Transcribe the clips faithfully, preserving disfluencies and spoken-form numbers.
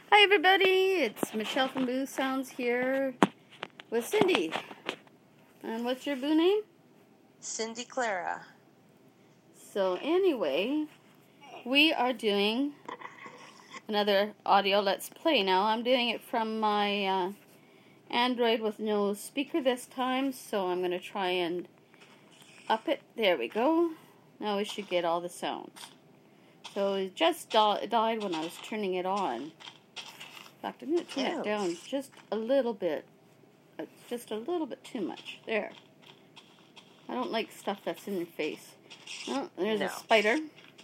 Hi everybody, it's Michelle from Boo Sounds here with Cindy. And what's your Boo name? Cindy Clara. So anyway, we are doing another audio Let's Play now. I'm doing it from my uh, Android with no speaker this time, so I'm going to try and up it. There we go. Now we should get all the sounds. So it just di- died when I was turning it on. In fact, I'm going to turn Ew. it down just a little bit. It's just a little bit too much. There. I don't like stuff that's in your face. Oh, there's No. a spider.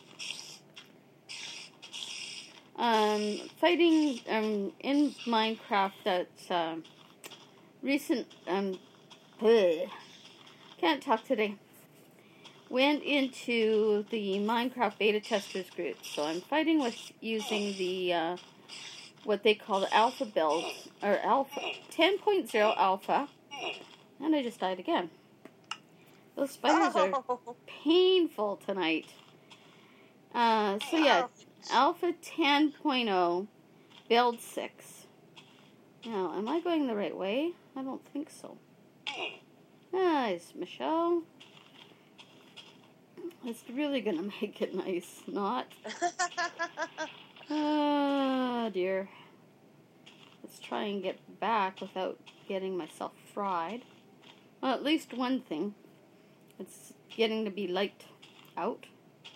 Um, fighting um, in Minecraft that's uh, recent... Um, bleh. Can't talk today. Went into the Minecraft beta testers group. So I'm fighting with using the... Uh, what they call the alpha build, or alpha, ten point oh alpha, and I just died again. Those spiders are Oh. painful tonight. Uh, so yeah, alpha ten point oh, build six. Now, am I going the right way? I don't think so. Nice, Michelle. It's really gonna make it nice, not? Oh dear. Let's try and get back without getting myself fried. Well, at least one thing. It's getting to be light out.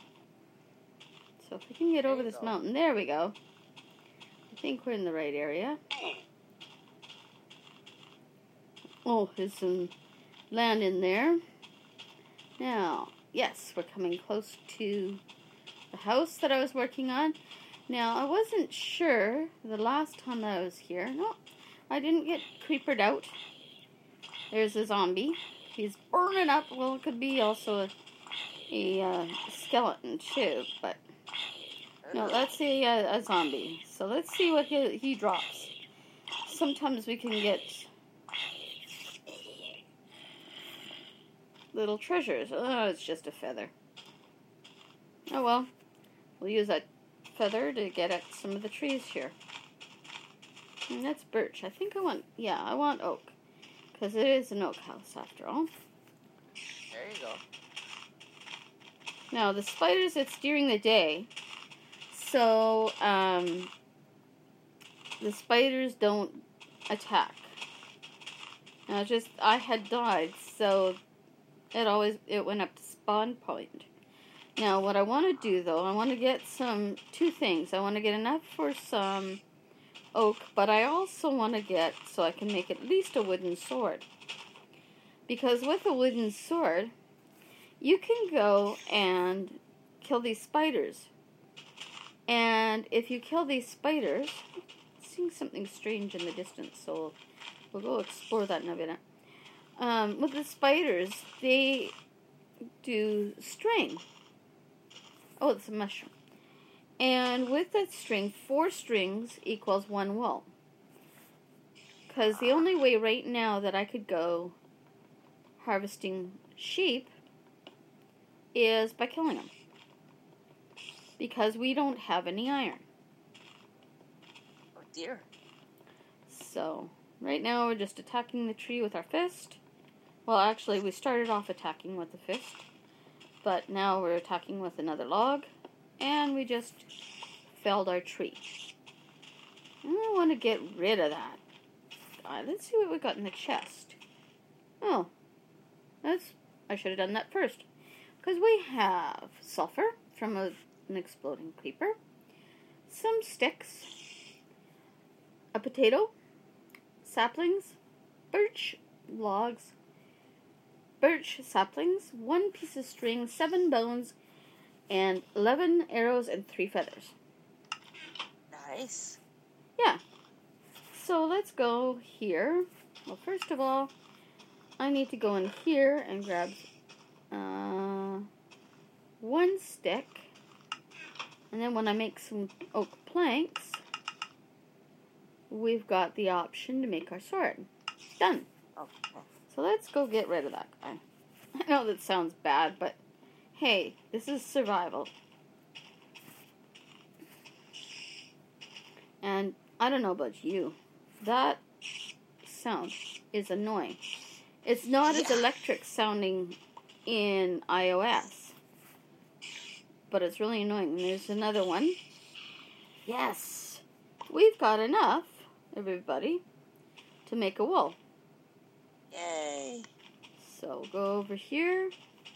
So if we can get over this go. mountain, there we go. I think we're in the right area. Oh, there's some land in there. Now, yes, we're coming close to the house that I was working on. Now, I wasn't sure the last time that I was here. No, I didn't get creepered out. There's a zombie. He's burning up. Well, it could be also a, a uh, skeleton, too. But, no, that's a, a, a zombie. So let's see what he, he drops. Sometimes we can get little treasures. Oh, it's just a feather. Oh, well. We'll use that feather to get at some of the trees here. And that's birch. I think I want, yeah, I want oak. Because it is an oak house after all. There you go. Now, the spiders, it's during the day. So, um, the spiders don't attack. Now, just, I had died, so it always, it went up to spawn point. Now, what I want to do, though, I want to get some, two things. I want to get enough for some oak, but I also want to get, so I can make at least a wooden sword. Because with a wooden sword, you can go and kill these spiders. And if you kill these spiders, I'm seeing something strange in the distance, so we'll go explore that in a minute. Um, with the spiders, they do string. Oh, it's a mushroom. And with that string, four strings equals one wool. Because the only way right now that I could go harvesting sheep is by killing them. Because we don't have any iron. Oh dear. So, right now we're just attacking the tree with our fist. Well, actually, we started off attacking with the fist. But now we're attacking with another log, and we just felled our tree. And I want to get rid of that. Uh, let's see what we got in the chest. Oh, that's, I should have done that first. Because we have sulfur from a, an exploding creeper, some sticks, a potato, saplings, birch logs, birch saplings, one piece of string, seven bones, and eleven arrows and three feathers. Nice. Yeah. So let's go here. Well, first of all, I need to go in here and grab uh, one stick. And then when I make some oak planks, we've got the option to make our sword. Done. Okay. So let's go get rid of that guy. I know that sounds bad, but hey, this is survival. And I don't know about you. That sound is annoying. It's not yeah. as electric sounding in iOS, but it's really annoying. And there's another one. Yes, we've got enough, everybody, to make a wall. Yay! So go over here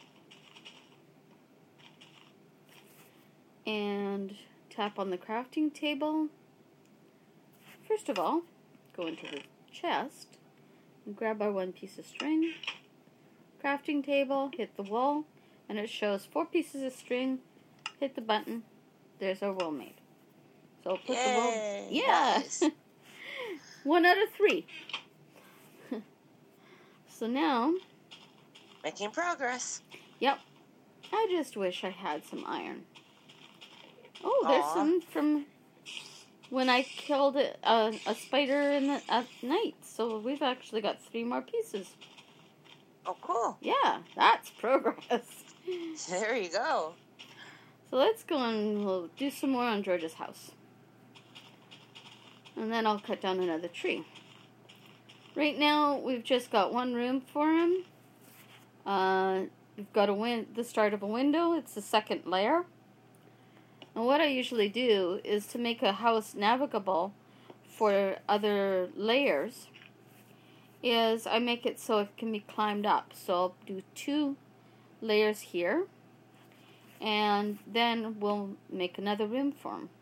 and tap on the crafting table. First of all, go into the chest and grab our one piece of string. Crafting table, hit the wall, and it shows four pieces of string. Hit the button. There's our wall made. So I'll put Yay, the wall. Yeah. Nice. One out of three. So now, making progress. Yep. I just wish I had some iron. Oh, there's Aww. some from when I killed a, a, a spider in the, at night. So we've actually got three more pieces. Oh, cool. Yeah, that's progress. There you go. So let's go and we'll do some more on George's house. And then I'll cut down another tree. Right now, we've just got one room for him. Uh, we've got a win- the start of a window. It's the second layer. And what I usually do is to make a house navigable for other layers is I make it so it can be climbed up. So I'll do two layers here. And then we'll make another room for him.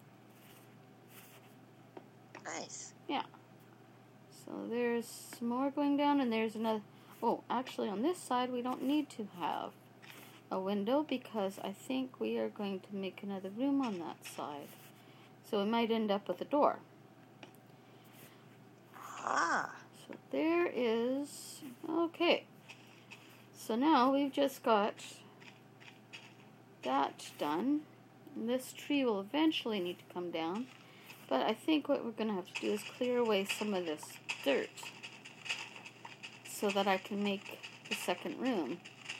Nice. Yeah. So there's some more going down, and there's another. Oh, actually, on this side, we don't need to have a window because I think we are going to make another room on that side. So we might end up with a door. Ah. So there is. Okay. So now we've just got that done. And this tree will eventually need to come down. But I think what we're going to have to do is clear away some of this dirt so that I can make the second room.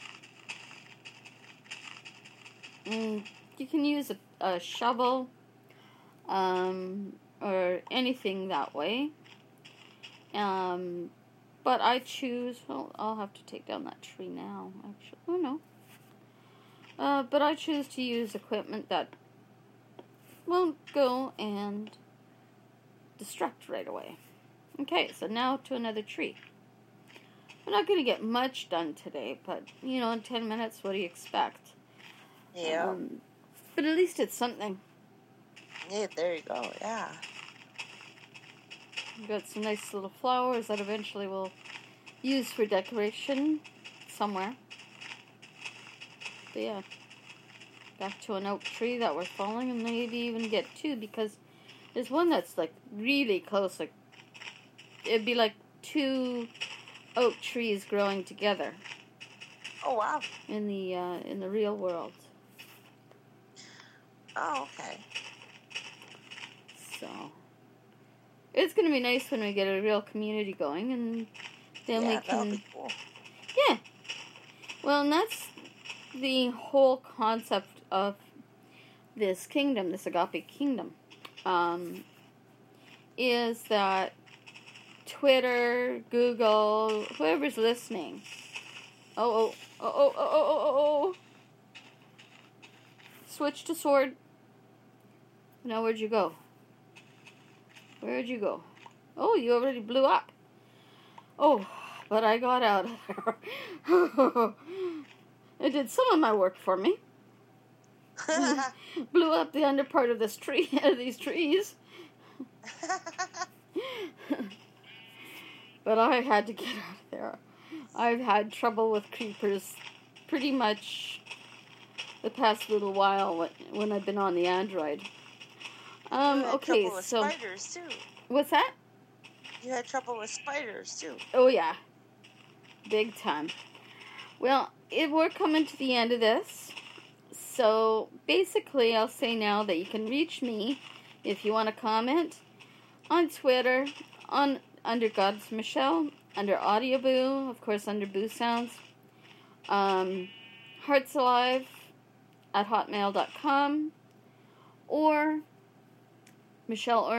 And you can use a, a shovel um, or anything that way. Um, but I choose, well, I'll have to take down that tree now, actually. Oh, no. Uh, but I choose to use equipment that won't go and destruct right away. Okay, so now to another tree. We're not going to get much done today, but, you know, in ten minutes, what do you expect? Yeah. Um, but at least it's something. Yeah, there you go, yeah. We've got some nice little flowers that eventually we'll use for decoration somewhere. But yeah, back to an oak tree that we're falling, and maybe even get two, because there's one that's like really close. Like it'd be like two oak trees growing together. Oh wow! In the uh, in the real world. Oh okay. So it's gonna be nice when we get a real community going, and then yeah, we can. That'll be cool. Yeah. Well, and that's the whole concept of this kingdom, this agape kingdom, um, is that Twitter, Google, whoever's listening. Oh, oh, oh, oh, oh, oh, oh, oh. Switch to sword. Now, where'd you go? Where'd you go? Oh, you already blew up. Oh, but I got out of there. It did some of my work for me. Blew up the under part of this tree, of these trees. But I had to get out of there. I've had trouble with creepers pretty much the past little while when, when I've been on the Android. Um, you had okay, trouble with so spiders too. What's that? You had trouble with spiders too. Oh yeah, big time. Well, it, we're coming to the end of this. So, basically, I'll say now that you can reach me if you want to comment on Twitter, on under God's Michelle, under Audioboo, of course, under Boo Sounds, um, Hearts Alive at hotmail dot com, or Michelle or